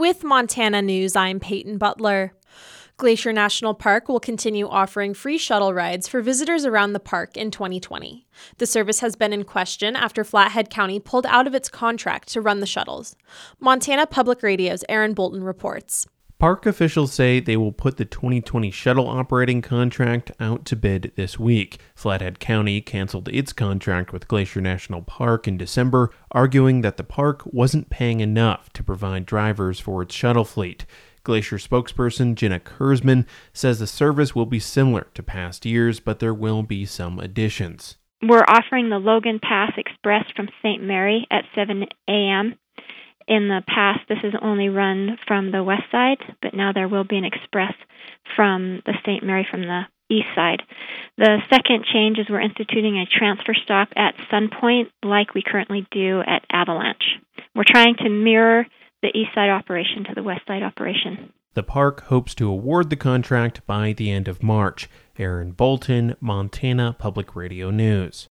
With Montana News, I'm Peyton Butler. Glacier National Park will continue offering free shuttle rides for visitors around the park in 2020. The service has been in question after Flathead County pulled out of its contract to run the shuttles. Montana Public Radio's Aaron Bolton reports. Park officials say they will put the 2020 shuttle operating contract out to bid this week. Flathead County canceled its contract with Glacier National Park in December, arguing that the park wasn't paying enough to provide drivers for its shuttle fleet. Glacier spokesperson Jenna Kurzman says the service will be similar to past years, but there will be some additions. We're offering the Logan Pass Express from St. Mary at 7 a.m. In the past, this has only run from the west side, but now there will be an express from the St. Mary from the east side. The second change is we're instituting a transfer stop at Sunpoint like we currently do at Avalanche. We're trying to mirror the east side operation to the west side operation. The park hopes to award the contract by the end of March. Aaron Bolton, Montana Public Radio News.